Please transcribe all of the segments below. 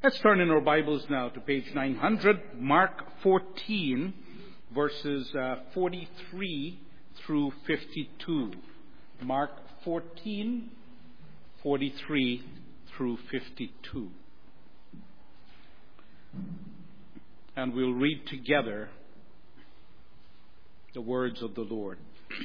Let's turn in our Bibles now to page 900, Mark 14, verses 43 through 52. Mark 14, 43 through 52. And we'll read together the words of the Lord.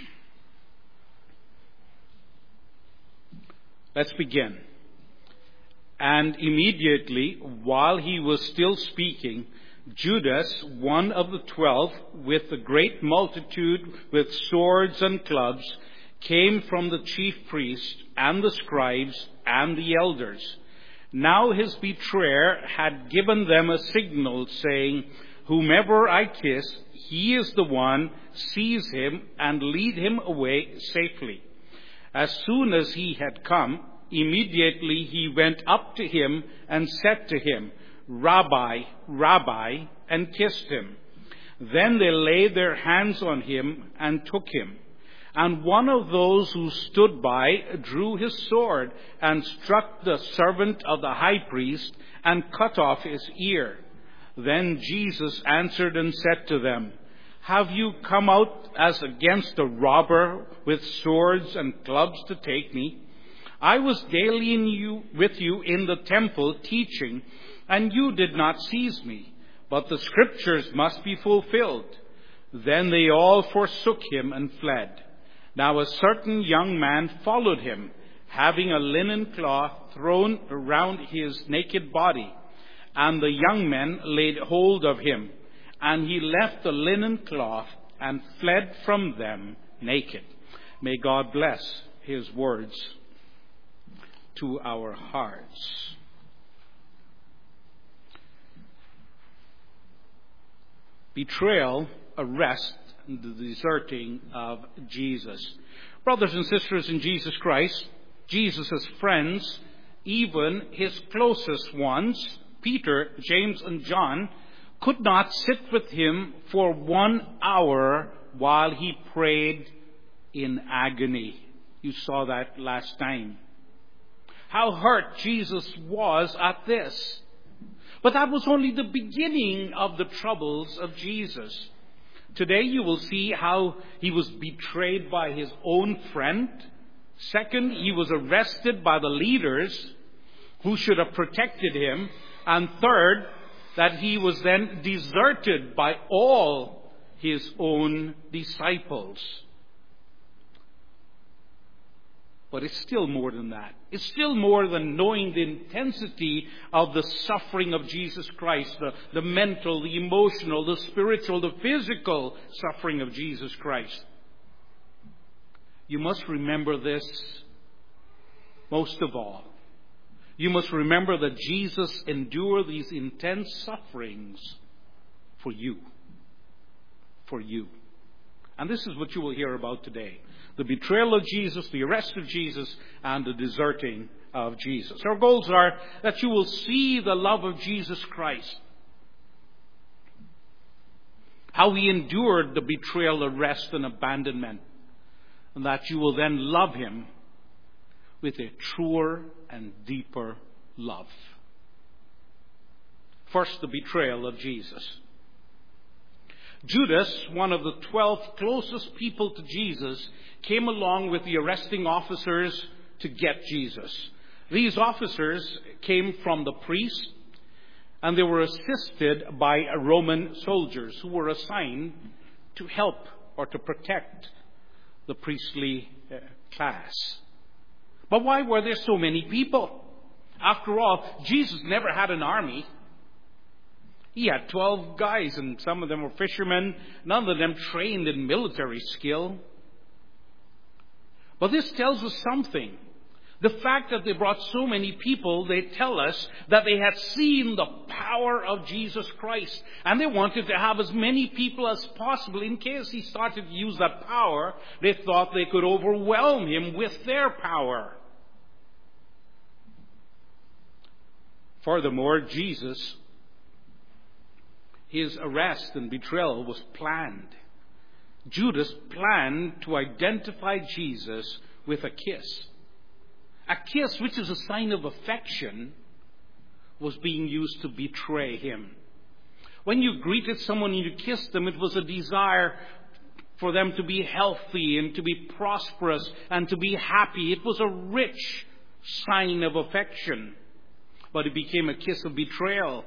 Let's begin. And immediately, while he was still speaking, Judas, one of the 12, with a great multitude with swords and clubs, came from the chief priests and the scribes and the elders. Now his betrayer had given them a signal, saying, "Whomever I kiss, he is the one. Seize him and lead him away safely." As soon as he had come, immediately he went up to him and said to him, "Rabbi, Rabbi," and kissed him. Then they laid their hands on him and took him. And one of those who stood by drew his sword and struck the servant of the high priest and cut off his ear. Then Jesus answered and said to them, "Have you come out as against a robber with swords and clubs to take me? I was daily with you in the temple teaching, and you did not seize me, but the scriptures must be fulfilled." Then they all forsook him and fled. Now a certain young man followed him, having a linen cloth thrown around his naked body. And the young men laid hold of him, and he left the linen cloth and fled from them naked. May God bless his words to our hearts. Betrayal, arrest, and the deserting of Jesus. Brothers and sisters in Jesus Christ, Jesus' friends, even his closest ones, Peter, James, and John, could not sit with him for 1 hour while he prayed in agony. You saw that last time. How hurt Jesus was at this. But that was only the beginning of the troubles of Jesus. Today you will see how he was betrayed by his own friend. Second, he was arrested by the leaders who should have protected him. And third, that he was then deserted by all his own disciples. But it's still more than that. It's still more than knowing the intensity of the suffering of Jesus Christ, the mental, the emotional, the spiritual, the physical suffering of Jesus Christ. You must remember this most of all. You must remember that Jesus endured these intense sufferings for you. For you. And this is what you will hear about today. The betrayal of Jesus, the arrest of Jesus, and the deserting of Jesus. Our goals are that you will see the love of Jesus Christ. How he endured the betrayal, arrest, and abandonment. And that you will then love him with a truer and deeper love. First, the betrayal of Jesus. Judas, one of the 12 closest people to Jesus, came along with the arresting officers to get Jesus. These officers came from the priest, and they were assisted by Roman soldiers who were assigned to help or to protect the priestly class. But why were there so many people? After all, Jesus never had an army. He had 12 guys, and some of them were fishermen, none of them trained in military skill. But this tells us something. The fact that they brought so many people, they tell us that they had seen the power of Jesus Christ. And they wanted to have as many people as possible. In case he started to use that power, they thought they could overwhelm him with their power. Furthermore, Jesus, his arrest and betrayal was planned. Judas planned to identify Jesus with a kiss. A kiss which is a sign of affection, was being used to betray him. When you greeted someone and you kissed them, it was a desire for them to be healthy and to be prosperous and to be happy. It was a rich sign of affection. But it became a kiss of betrayal.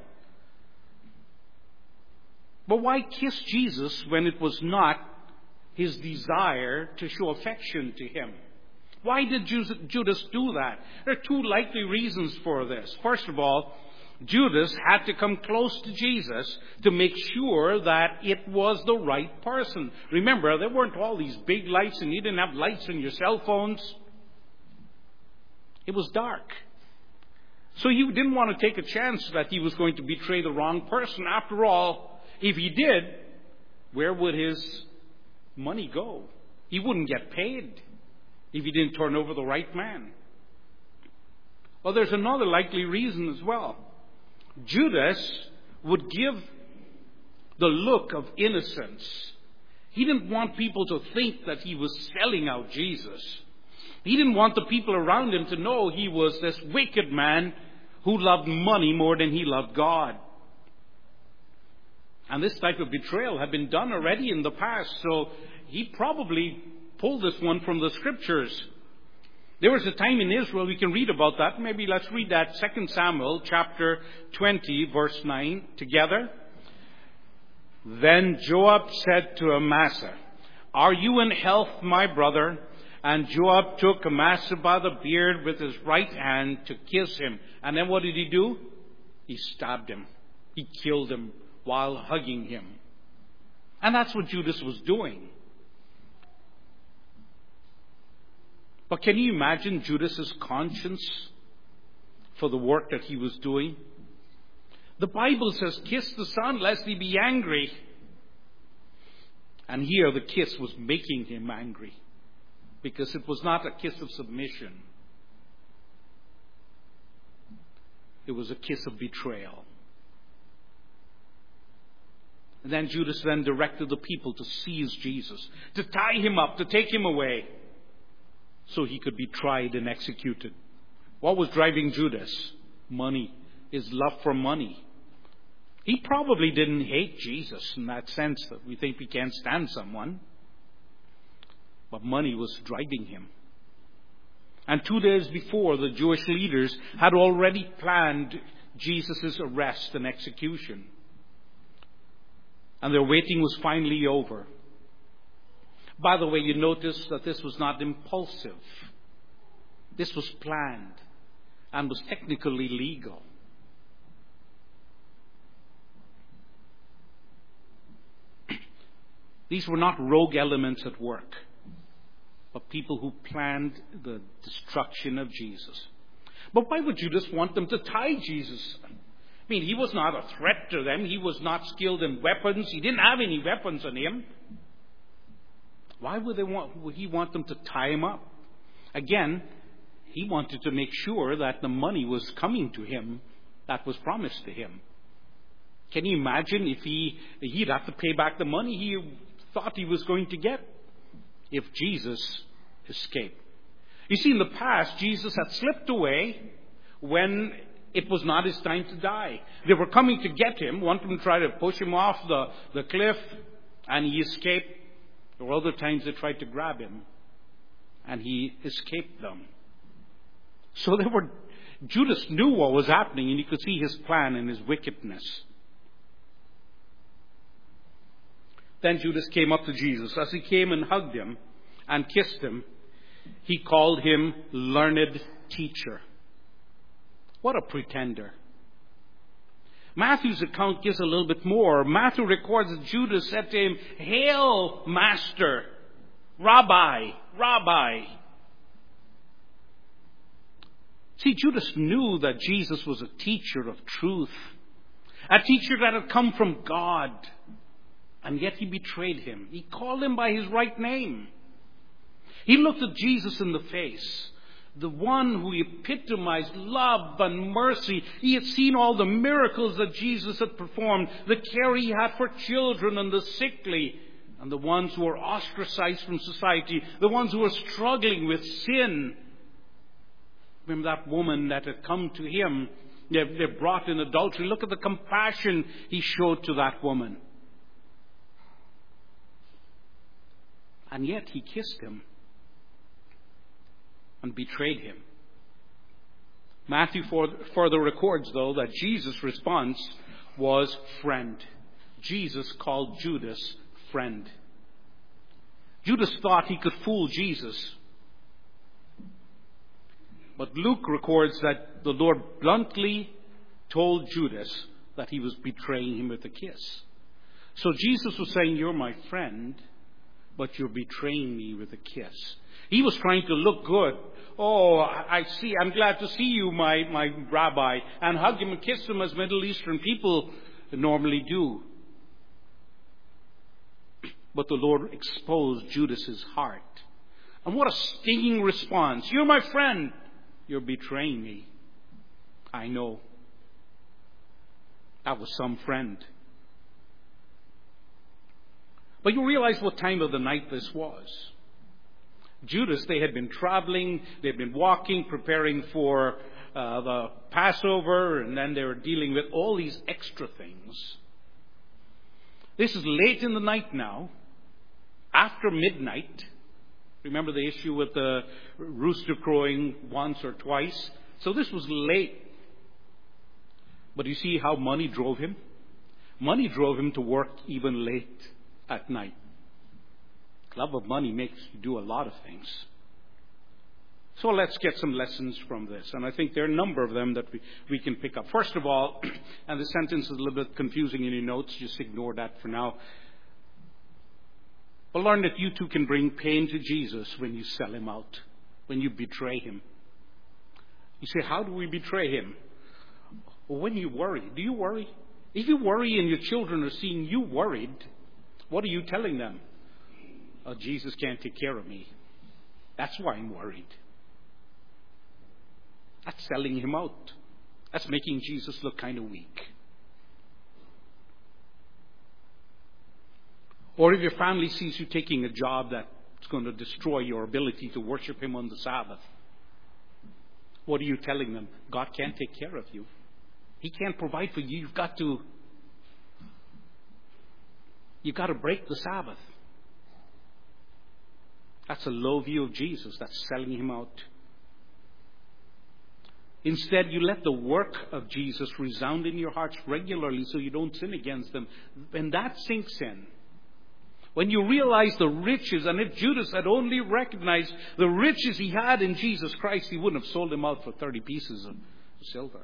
But why kiss Jesus when it was not his desire to show affection to him? Why did Judas do that? There are two likely reasons for this. First of all, Judas had to come close to Jesus to make sure that it was the right person. Remember, there weren't all these big lights and you didn't have lights on your cell phones. It was dark. So he didn't want to take a chance that he was going to betray the wrong person. After all, if he did, where would his money go? He wouldn't get paid if he didn't turn over the right man. Well, there's another likely reason as well. Judas would give the look of innocence. He didn't want people to think that he was selling out Jesus. He didn't want the people around him to know he was this wicked man who loved money more than he loved God. And this type of betrayal had been done already in the past, so he probably pulled this one from the Scriptures. There was a time in Israel, we can read about that. Maybe let's read that 2 Samuel chapter 20, verse 9 together. Then Joab said to Amasa, "Are you in health, my brother?" And Joab took Amasa by the beard with his right hand to kiss him. And then what did he do? He stabbed him. He killed him while hugging him. And that's what Judas was doing. But can you imagine Judas's conscience for the work that he was doing? The Bible says, "Kiss the Son, lest he be angry." And here the kiss was making him angry, because it was not a kiss of submission. It was a kiss of betrayal. And then Judas then directed the people to seize Jesus, to tie him up, to take him away, so he could be tried and executed. What was driving Judas? Money. His love for money. He probably didn't hate Jesus in that sense that we think we can't stand someone. But money was driving him. And 2 days before, the Jewish leaders had already planned Jesus' arrest and execution. And their waiting was finally over. By the way, you notice that this was not impulsive. This was planned and was technically legal. These were not rogue elements at work, but people who planned the destruction of Jesus. But why would Judas want them to tie Jesus? I mean, he was not a threat to them. He was not skilled in weapons. He didn't have any weapons on him. Why would he want them to tie him up? Again, he wanted to make sure that the money was coming to him that was promised to him. Can you imagine if he'd have to pay back the money he thought he was going to get if Jesus escaped? You see, in the past, Jesus had slipped away when it was not his time to die. They were coming to get him, wanting to try to push him off the cliff, and he escaped. There were other times they tried to grab him, and he escaped them. So Judas knew what was happening, and he could see his plan and his wickedness. Then Judas came up to Jesus. As he came and hugged him and kissed him, he called him learned teacher. What a pretender. Matthew's account gives a little bit more. Matthew records that Judas said to him, "Hail, Master, Rabbi, Rabbi." See, Judas knew that Jesus was a teacher of truth, a teacher that had come from God, and yet he betrayed him. He called him by his right name. He looked at Jesus in the face, the one who epitomized love and mercy. He had seen all the miracles that Jesus had performed, the care he had for children and the sickly, and the ones who were ostracized from society, the ones who were struggling with sin. Remember that woman that had come to him They're brought in adultery. Look at the compassion he showed to that woman. And yet he kissed him and betrayed him. Matthew further records, though, that Jesus' response was friend. Jesus called Judas friend. Judas thought he could fool Jesus. But Luke records that the Lord bluntly told Judas that he was betraying him with a kiss. So Jesus was saying, you're my friend, but you're betraying me with a kiss. He was trying to look good. Oh, I see. I'm glad to see you, my rabbi. And hug him and kiss him as Middle Eastern people normally do. But the Lord exposed Judas's heart. And what a stinging response. You're my friend. You're betraying me. I know. That was some friend. But you realize what time of the night this was. Judas, they had been traveling, they'd been walking, preparing for the Passover, and then they were dealing with all these extra things. This is late in the night now, after midnight. Remember the issue with the rooster crowing once or twice? So this was late. But you see how money drove him? Money drove him to work even late at night. Love of money makes you do a lot of things. So let's get some lessons from this. And I think there are a number of them that we can pick up. First of all, and the sentence is a little bit confusing in your notes, just ignore that for now. But learn that you too can bring pain to Jesus when you sell him out, when you betray him. You say, how do we betray him? Well, when you worry. Do you worry? If you worry and your children are seeing you worried, what are you telling them? Oh, Jesus can't take care of me. That's why I'm worried. That's selling him out. That's making Jesus look kind of weak. Or if your family sees you taking a job that's going to destroy your ability to worship him on the Sabbath, what are you telling them? God can't take care of you. He can't provide for you. You've got to break the Sabbath. That's a low view of Jesus. That's selling him out. Instead, you let the work of Jesus resound in your hearts regularly so you don't sin against them. When that sinks in, when you realize the riches, and if Judas had only recognized the riches he had in Jesus Christ, he wouldn't have sold him out for 30 pieces of silver.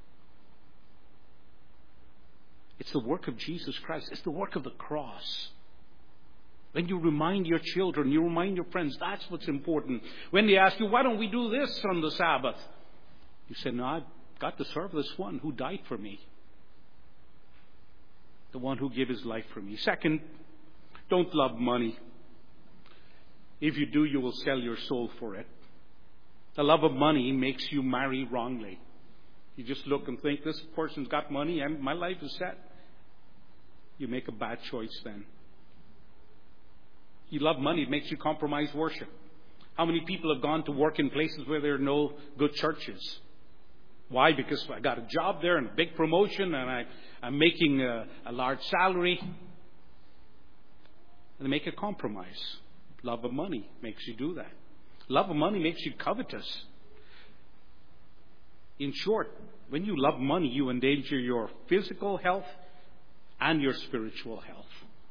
It's the work of Jesus Christ. It's the work of the cross. When you remind your children, you remind your friends, that's what's important. When they ask you, why don't we do this on the Sabbath? You say, no, I've got to serve this one who died for me. The one who gave his life for me. Second, don't love money. If you do, you will sell your soul for it. The love of money makes you marry wrongly. You just look and think, this person's got money and my life is set. You make a bad choice then. You love money, it makes you compromise worship. How many people have gone to work in places where there are no good churches? Why? Because I got a job there and a big promotion and I'm making a large salary. And they make a compromise. Love of money makes you do that. Love of money makes you covetous. In short, when you love money, you endanger your physical health and your spiritual health.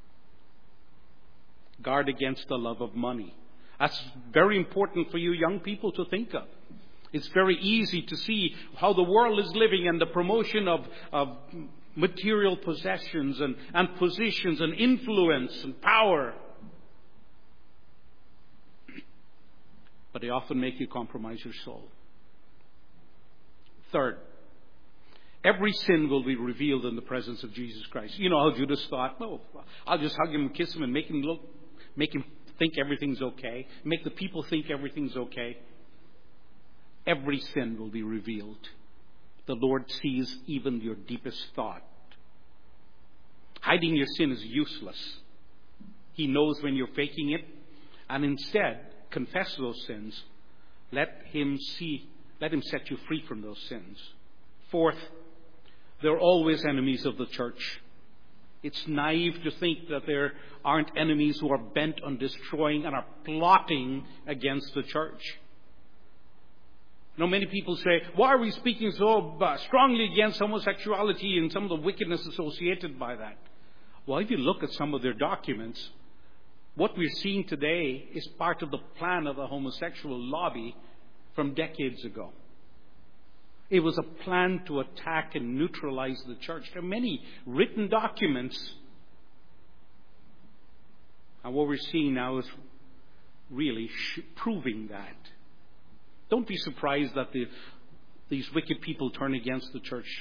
Guard against the love of money. That's very important for you young people to think of. It's very easy to see how the world is living and the promotion of material possessions and positions and influence and power. But they often make you compromise your soul. Third, every sin will be revealed in the presence of Jesus Christ. You know how Judas thought, no, I'll just hug him and kiss him and make him think everything's okay. Make the people think everything's okay. Every sin will be revealed. The Lord sees even your deepest thought. Hiding your sin is useless. He knows when you're faking it. And instead, confess those sins. Let him set you free from those sins. Fourth, there are always enemies of the church. It's naive to think that there aren't enemies who are bent on destroying and are plotting against the church. Many people say, why are we speaking so strongly against homosexuality and some of the wickedness associated by that? Well, if you look at some of their documents, what we're seeing today is part of the plan of the homosexual lobby from decades ago. It was a plan to attack and neutralize the church. There are many written documents. And what we're seeing now is really proving that. Don't be surprised that these wicked people turn against the church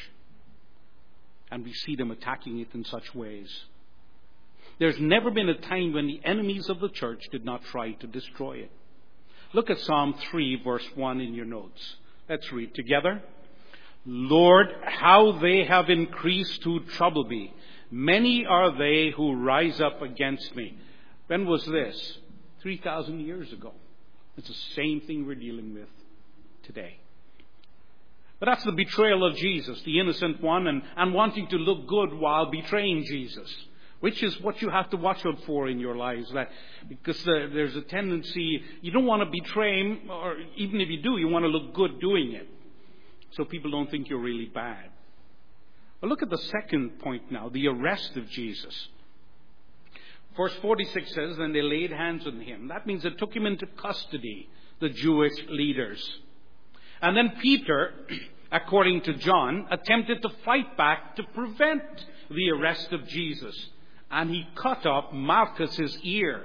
and we see them attacking it in such ways. There's never been a time when the enemies of the church did not try to destroy it. Look at Psalm 3, verse 1 in your notes. Let's read together. Lord, how they have increased to trouble me. Many are they who rise up against me. When was this? 3,000 years ago. It's the same thing we're dealing with today. But that's the betrayal of Jesus, the innocent one, and wanting to look good while betraying Jesus, which is what you have to watch out for in your lives. Because there's a tendency, you don't want to betray him, or even if you do, you want to look good doing it, so people don't think you're really bad. Well, look at the second point now, the arrest of Jesus. Verse 46 says, then they laid hands on him. That means they took him into custody, the Jewish leaders. And then Peter, according to John, attempted to fight back to prevent the arrest of Jesus. And he cut off Malchus's ear.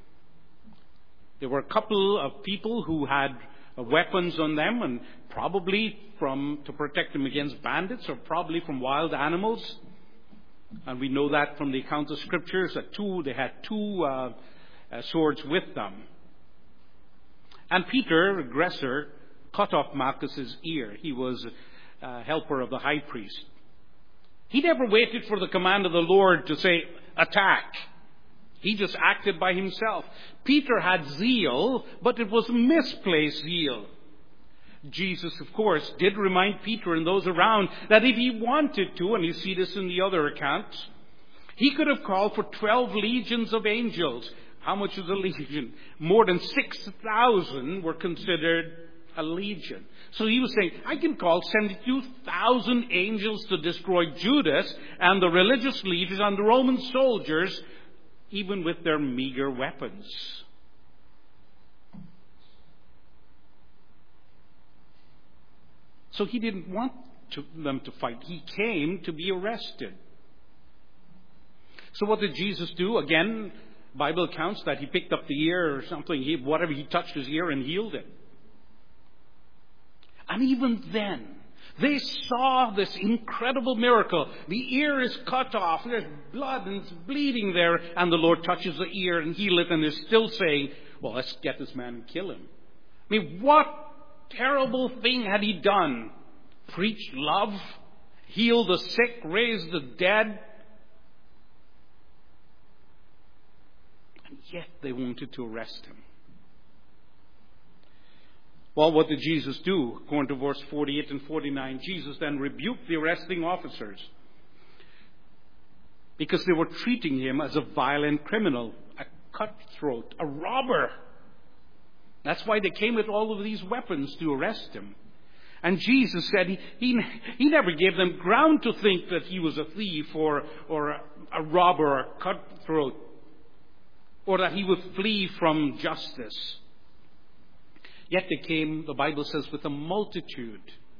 There were a couple of people who had weapons on them, and probably to protect them against bandits, or probably from wild animals. And we know that from the account of scriptures that they had two swords with them. And Peter, aggressor, cut off Malchus's ear. He was a helper of the high priest. He never waited for the command of the Lord to say, attack. He just acted by himself. Peter had zeal, but it was misplaced zeal. Jesus, of course, did remind Peter and those around that if he wanted to, and you see this in the other accounts, he could have called for 12 legions of angels. How much is a legion? More than 6,000 were considered a legion. So he was saying, I can call 72,000 angels to destroy Judas and the religious leaders and the Roman soldiers, even with their meager weapons. So he didn't want them to fight. He came to be arrested. So what did Jesus do? Again, Bible accounts that he picked up the ear or something. He touched his ear and healed it. And even then, they saw this incredible miracle. The ear is cut off. There's blood and it's bleeding there. And the Lord touches the ear and heals it. And they're still saying, well, let's get this man and kill him. I mean, what terrible thing had he done? Preach love, heal the sick, raise the dead. And yet they wanted to arrest him. Well, what did Jesus do? According to verse 48 and 49, Jesus then rebuked the arresting officers because they were treating him as a violent criminal, a cutthroat, a robber. That's why they came with all of these weapons to arrest him. And Jesus said he never gave them ground to think that he was a thief or a robber or a cutthroat, or that he would flee from justice. Yet they came, the Bible says, with a multitude.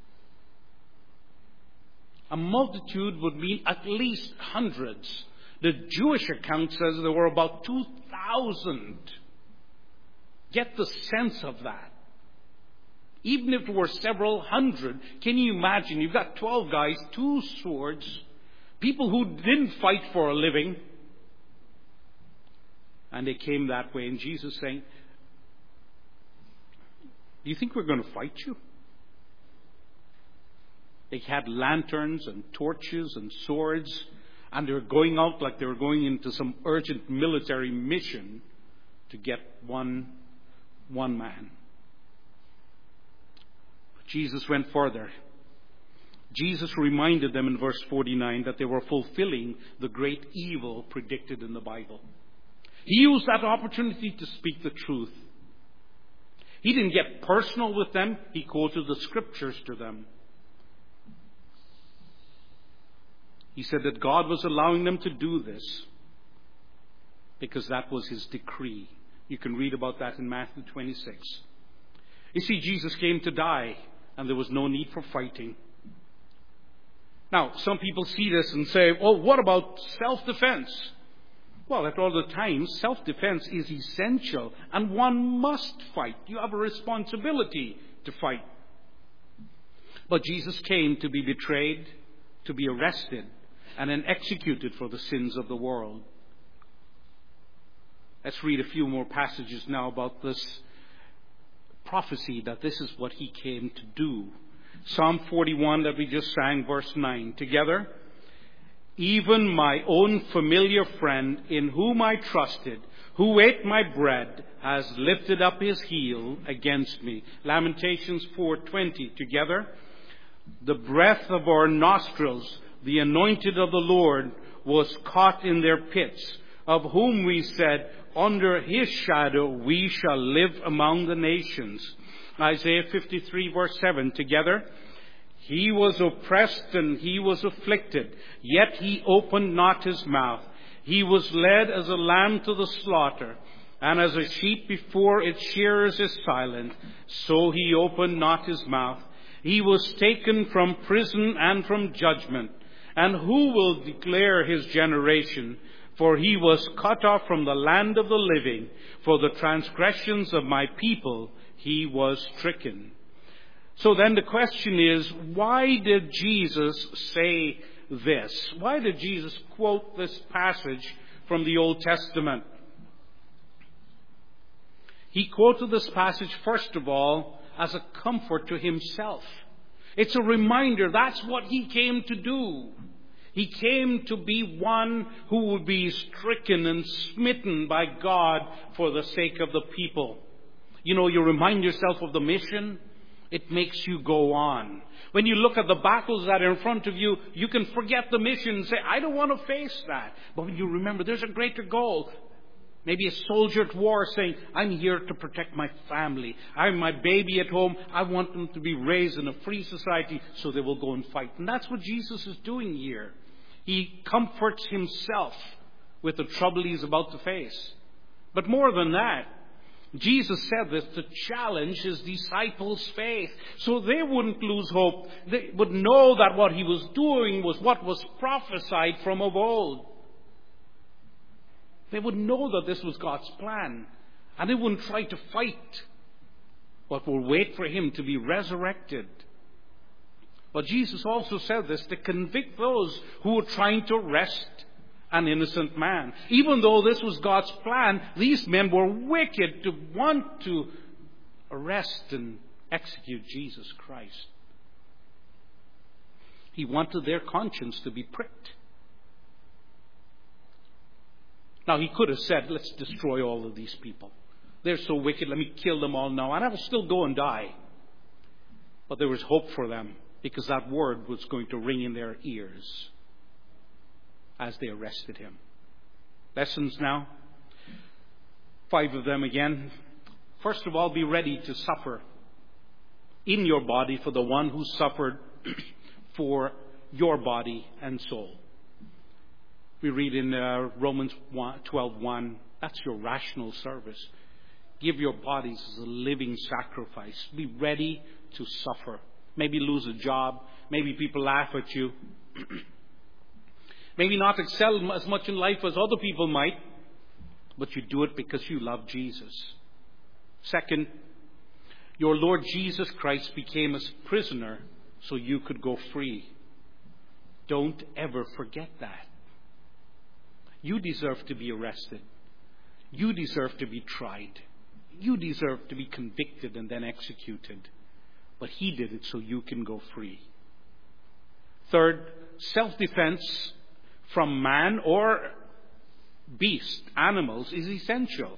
A multitude would mean at least hundreds. The Jewish account says there were about 2,000. Get the sense of that. Even if there were several hundred, can you imagine? You've got 12 guys, 2 swords, people who didn't fight for a living. And they came that way. And Jesus saying, do you think we're going to fight you? They had lanterns and torches and swords, and they were going out like they were going into some urgent military mission to get one man. But Jesus went further. Jesus reminded them in verse 49 that they were fulfilling the great evil predicted in the Bible. He used that opportunity to speak the truth. He didn't get personal with them. He quoted the scriptures to them. He said that God was allowing them to do this because that was his decree. You can read about that in Matthew 26. You see, Jesus came to die, and there was no need for fighting. Now, some people see this and say, well, what about self-defense? Well, at all the times, self-defense is essential, and one must fight. You have a responsibility to fight. But Jesus came to be betrayed, to be arrested, and then executed for the sins of the world. Let's read a few more passages now about this prophecy that this is what he came to do. Psalm 41 that we just sang, verse 9. Together, even my own familiar friend in whom I trusted, who ate my bread, has lifted up his heel against me. Lamentations 4:20. Together, the breath of our nostrils, the anointed of the Lord, was caught in their pits, of whom we said, under his shadow we shall live among the nations. Isaiah 53 verse 7. Together, he was oppressed and he was afflicted, yet he opened not his mouth. He was led as a lamb to the slaughter, and as a sheep before its shearers is silent, so he opened not his mouth. He was taken from prison and from judgment. And who will declare his generation? For he was cut off from the land of the living. For the transgressions of my people he was stricken. So then the question is, why did Jesus say this? Why did Jesus quote this passage from the Old Testament? He quoted this passage, first of all, as a comfort to himself. It's a reminder that's what he came to do. He came to be one who would be stricken and smitten by God for the sake of the people. You know, you remind yourself of the mission, it makes you go on. When you look at the battles that are in front of you, you can forget the mission and say, I don't want to face that. But when you remember there's a greater goal, maybe a soldier at war saying, I'm here to protect my family. I have my baby at home. I want them to be raised in a free society so they will go and fight. And that's what Jesus is doing here. He comforts himself with the trouble he's about to face. But more than that, Jesus said this to challenge his disciples' faith so they wouldn't lose hope. They would know that what he was doing was what was prophesied from of old. They would know that this was God's plan, and they wouldn't try to fight, but will wait for him to be resurrected. But Jesus also said this to convict those who were trying to arrest an innocent man. Even though this was God's plan, these men were wicked to want to arrest and execute Jesus Christ. He wanted their conscience to be pricked. Now, he could have said, let's destroy all of these people. They're so wicked, let me kill them all now, and I will still go and die. But there was hope for them, because that word was going to ring in their ears as they arrested him. Lessons now. 5 of them again. First of all, be ready to suffer in your body for the one who suffered for your body and soul. We read in Romans 12:1, that's your rational service. Give your bodies as a living sacrifice. Be ready to suffer. Maybe lose a job. Maybe people laugh at you. Maybe not excel as much in life as other people might. But you do it because you love Jesus. Second, your Lord Jesus Christ became a prisoner so you could go free. Don't ever forget that. You deserve to be arrested. You deserve to be tried. You deserve to be convicted and then executed. But he did it so you can go free. Third, self-defense from man or beast, animals, is essential.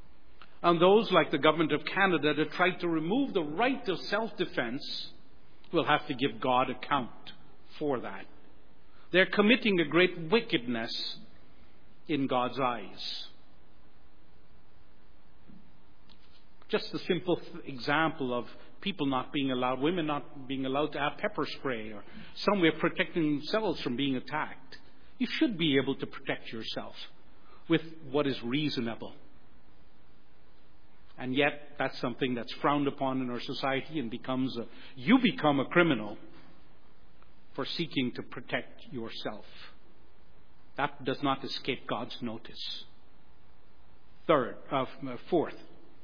And those like the government of Canada that tried to remove the right of self-defense will have to give God account for that. They're committing a great wickedness in God's eyes. Just a simple example of people not being allowed, women not being allowed to have pepper spray, or somewhere protecting themselves from being attacked. You should be able to protect yourself with what is reasonable. And yet, that's something that's frowned upon in our society and you become a criminal for seeking to protect yourself. That does not escape God's notice. Fourth,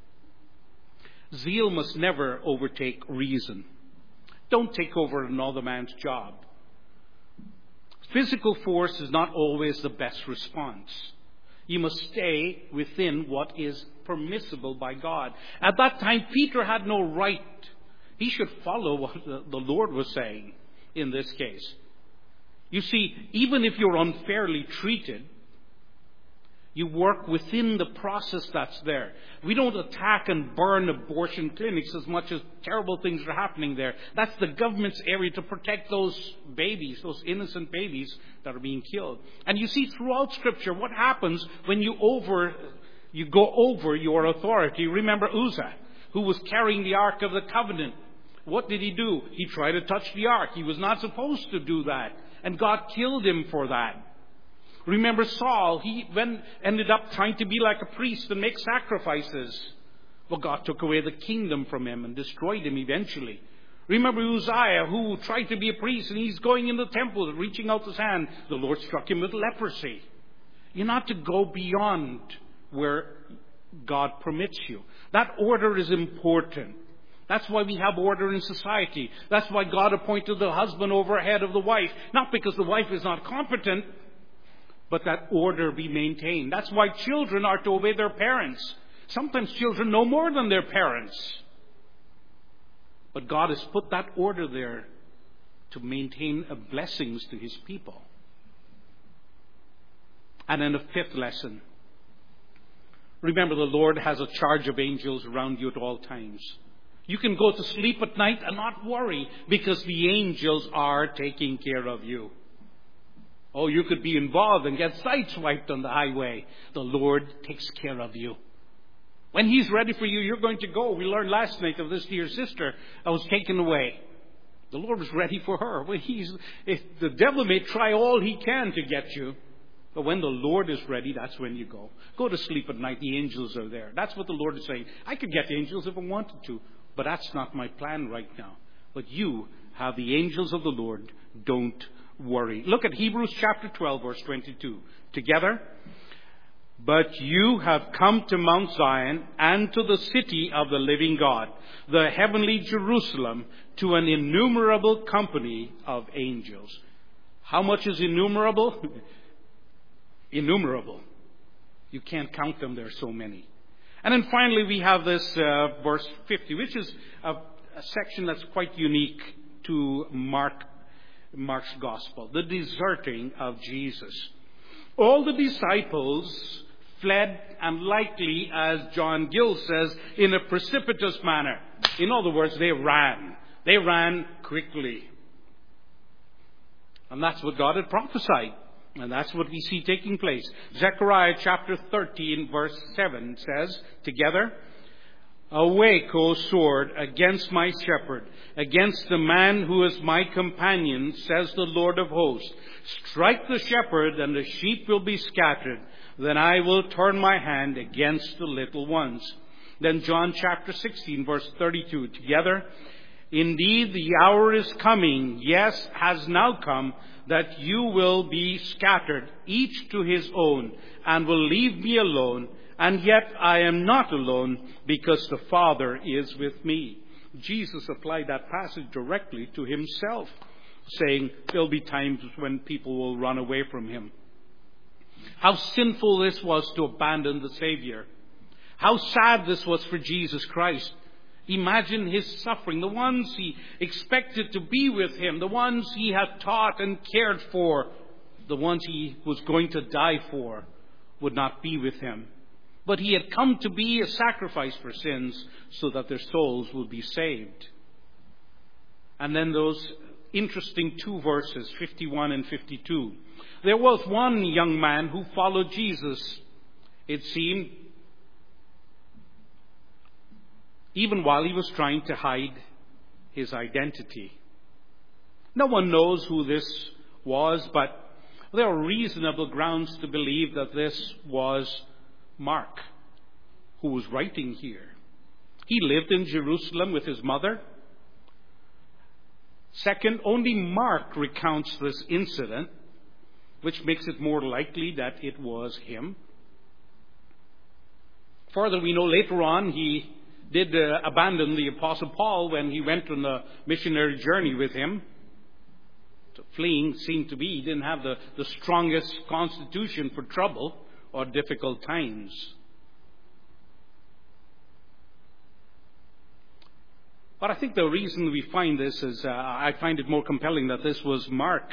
zeal must never overtake reason. Don't take over another man's job. Physical force is not always the best response. You must stay within what is permissible by God. At that time, Peter had no right. He should follow what the Lord was saying in this case. You see, even if you're unfairly treated, you work within the process that's there. We don't attack and burn abortion clinics as much as terrible things are happening there. That's the government's area to protect those babies, those innocent babies that are being killed. And you see throughout Scripture what happens when you go over your authority. Remember Uzzah, who was carrying the Ark of the Covenant. What did he do? He tried to touch the Ark. He was not supposed to do that. And God killed him for that. Remember Saul, he ended up trying to be like a priest and make sacrifices. Well, God took away the kingdom from him and destroyed him eventually. Remember Uzziah, who tried to be a priest, and he's going in the temple, reaching out his hand. The Lord struck him with leprosy. You're not to go beyond where God permits you. That order is important. That's why we have order in society. That's why God appointed the husband over head of the wife. Not because the wife is not competent, but that order be maintained. That's why children are to obey their parents. Sometimes children know more than their parents. But God has put that order there to maintain blessings to His people. And then a fifth lesson. Remember, the Lord has a charge of angels around you at all times. You can go to sleep at night and not worry because the angels are taking care of you. Oh, you could be involved and get sideswiped on the highway. The Lord takes care of you. When He's ready for you, you're going to go. We learned last night of this dear sister that was taken away. The Lord was ready for her. The devil may try all he can to get you. But when the Lord is ready, that's when you go. Go to sleep at night. The angels are there. That's what the Lord is saying. I could get angels if I wanted to. But that's not my plan right now. But you have the angels of the Lord. Don't worry. Look at Hebrews chapter 12, verse 22. Together. But you have come to Mount Zion and to the city of the living God, the heavenly Jerusalem, to an innumerable company of angels. How much is innumerable? Innumerable. You can't count them. There are so many. And then finally we have this verse 50, which is a section that's quite unique to Mark's Gospel. The deserting of Jesus. All the disciples fled, and likely, as John Gill says, in a precipitous manner. In other words, they ran. They ran quickly. And that's what God had prophesied. And that's what we see taking place. Zechariah chapter 13 verse 7 says, together, awake, O sword, against my shepherd, against the man who is my companion, says the Lord of hosts. Strike the shepherd, and the sheep will be scattered. Then I will turn my hand against the little ones. Then John chapter 16 verse 32, together, indeed the hour is coming, yes, has now come, that you will be scattered, each to his own, and will leave me alone. And yet I am not alone, because the Father is with me. Jesus applied that passage directly to Himself, saying there'll be times when people will run away from Him. How sinful this was to abandon the Savior. How sad this was for Jesus Christ. Imagine His suffering. The ones He expected to be with Him, the ones He had taught and cared for, the ones He was going to die for, would not be with Him. But He had come to be a sacrifice for sins so that their souls would be saved. And then those interesting 2 verses, 51 and 52. There was one young man who followed Jesus, it seemed, even while he was trying to hide his identity. No one knows who this was, but there are reasonable grounds to believe that this was Mark, who was writing here. He lived in Jerusalem with his mother. Second, only Mark recounts this incident, which makes it more likely that it was him. Further, we know later on he did abandon the Apostle Paul when he went on a missionary journey with him. So fleeing seemed to be, he didn't have the strongest constitution for trouble or difficult times. But I think the reason we find this is, I find it more compelling that this was Mark,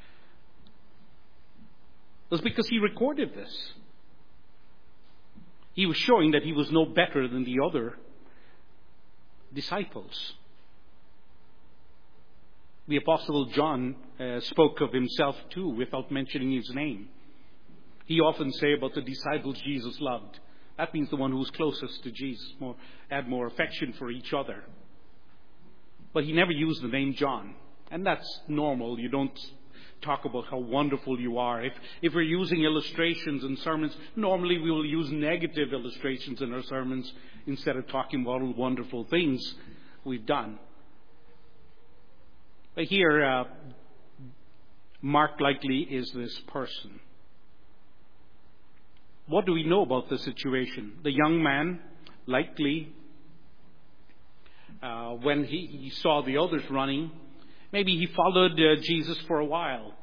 was because he recorded this. He was showing that he was no better than the other disciples. The Apostle John spoke of himself too without mentioning his name. He often say about the disciples Jesus loved. That means the one who was closest to Jesus, had more affection for each other. But he never used the name John. And that's normal. You don't talk about how wonderful you are. If we're using illustrations in sermons, normally we will use negative illustrations in our sermons instead of talking about all the wonderful things we've done. But here, Mark likely is this person. What do we know about the situation? The young man likely, when he saw the others running, maybe he followed Jesus for a while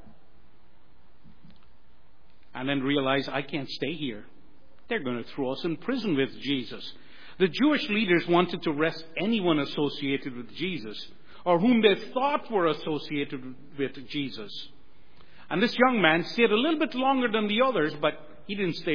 and then realized, I can't stay here. They're going to throw us in prison with Jesus. The Jewish leaders wanted to arrest anyone associated with Jesus or whom they thought were associated with Jesus. And this young man stayed a little bit longer than the others, but he didn't stay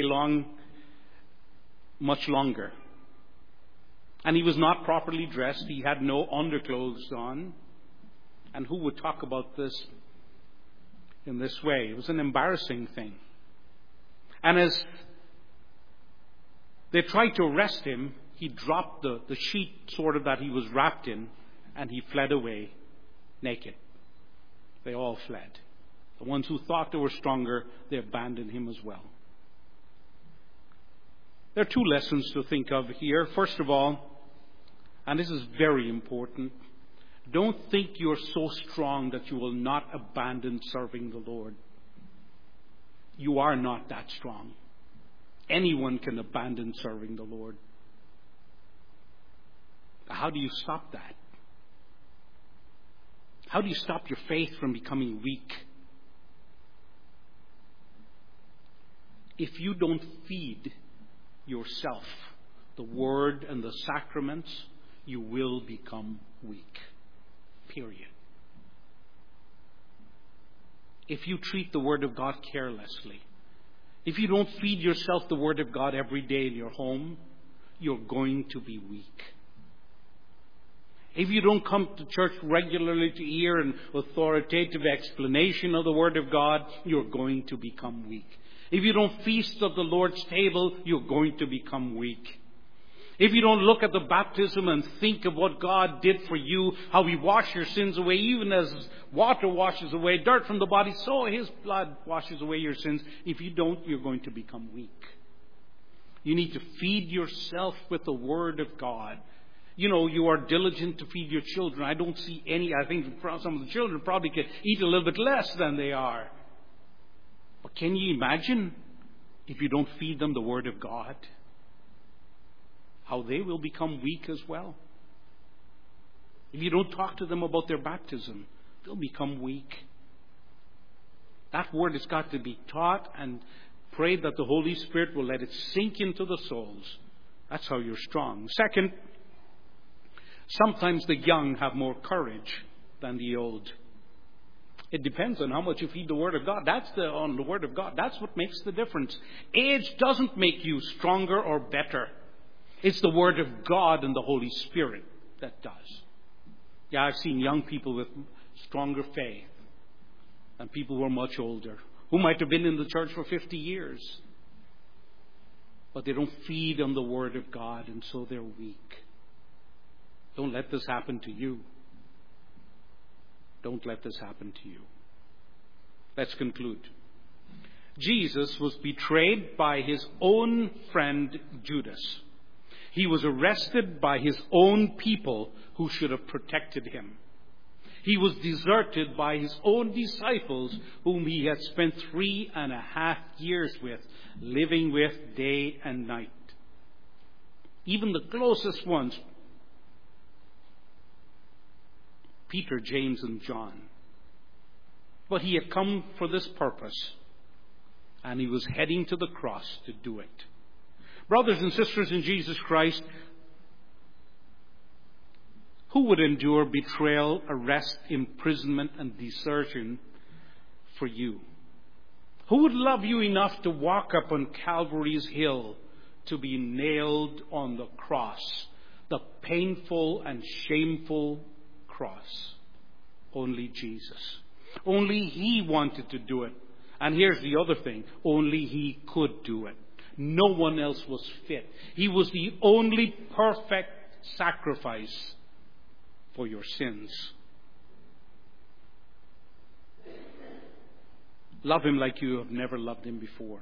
much longer. And he was not properly dressed. He had no underclothes on. And who would talk about this in this way? It was an embarrassing thing. And as they tried to arrest him, he dropped the sheet sort of that he was wrapped in, and he fled away naked. They all fled. The ones who thought they were stronger, they abandoned him as well. There are 2 lessons to think of here. First of all, and this is very important, don't think you're so strong that you will not abandon serving the Lord. You are not that strong. Anyone can abandon serving the Lord. How do you stop that? How do you stop your faith from becoming weak? If you don't feed yourself the Word and the sacraments, you will become weak. Period. If you treat the Word of God carelessly, if you don't feed yourself the Word of God every day in your home, you're going to be weak. If you don't come to church regularly to hear an authoritative explanation of the Word of God, you're going to become weak. If you don't feast at the Lord's table, you're going to become weak. If you don't look at the baptism and think of what God did for you, how He washed your sins away, even as water washes away dirt from the body, so His blood washes away your sins. If you don't, you're going to become weak. You need to feed yourself with the Word of God. You know, you are diligent to feed your children. I don't see any. I think some of the children probably can eat a little bit less than they are. But can you imagine if you don't feed them the Word of God? How they will become weak as well. If you don't talk to them about their baptism, they'll become weak. That Word has got to be taught, and pray that the Holy Spirit will let it sink into the souls. That's how you're strong. Second, sometimes the young have more courage than the old. It depends on how much you feed the Word of God. On the Word of God. That's what makes the difference. Age doesn't make you stronger or better. It's the Word of God and the Holy Spirit that does. Yeah, I've seen young people with stronger faith than people who are much older, who might have been in the church for 50 years. But they don't feed on the Word of God, and so they're weak. Don't let this happen to you. Don't let this happen to you. Let's conclude. Jesus was betrayed by his own friend Judas. He was arrested by his own people who should have protected him. He was deserted by his own disciples whom he had spent 3.5 years with, living with day and night. Even the closest ones, Peter, James, and John. But he had come for this purpose, and he was heading to the cross to do it. Brothers and sisters in Jesus Christ, who would endure betrayal, arrest, imprisonment, and desertion for you? Who would love you enough to walk up on Calvary's hill to be nailed on the cross, the painful and shameful cross? Only Jesus. Only He wanted to do it. And here's the other thing. Only He could do it. No one else was fit. He was the only perfect sacrifice for your sins. Love Him like you have never loved Him before.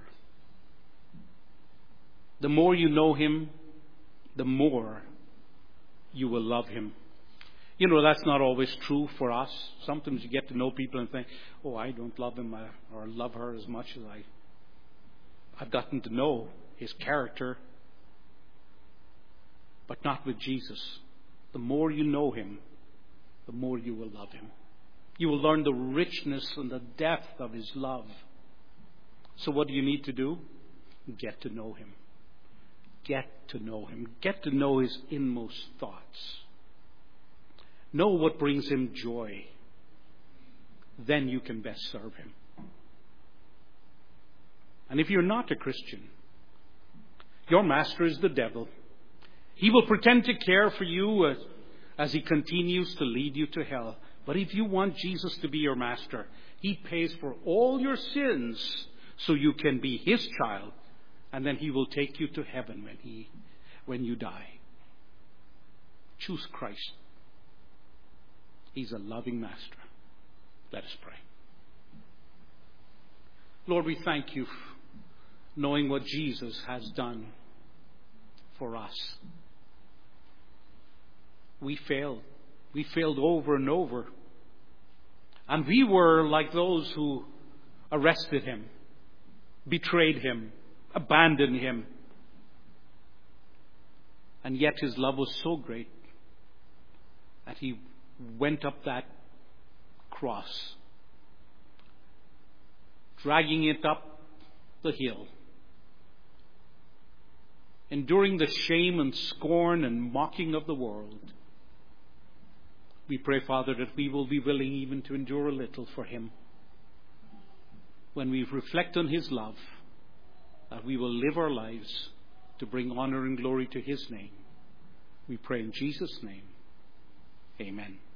The more you know Him, the more you will love Him. You know, that's not always true for us. Sometimes you get to know people and think, oh, I don't love him or love her as much as I've gotten to know his character. But not with Jesus. The more you know Him, the more you will love Him. You will learn the richness and the depth of His love. So what do you need to do? Get to know Him. Get to know Him. Get to know His inmost thoughts. Know what brings Him joy. Then you can best serve Him. And if you're not a Christian, your master is the devil. He will pretend to care for you as he continues to lead you to hell. But if you want Jesus to be your master, He pays for all your sins so you can be His child. And then He will take you to heaven when you die. Choose Christ. He's a loving master. Let us pray. Lord, we thank You knowing what Jesus has done for us. We failed. We failed over and over. And we were like those who arrested Him, betrayed Him, abandoned Him. And yet His love was so great that He went up that cross, dragging it up the hill, enduring the shame and scorn and mocking of the world. We pray, Father, that we will be willing even to endure a little for Him. When we reflect on His love, that we will live our lives to bring honor and glory to His name. We pray in Jesus' name. Amen.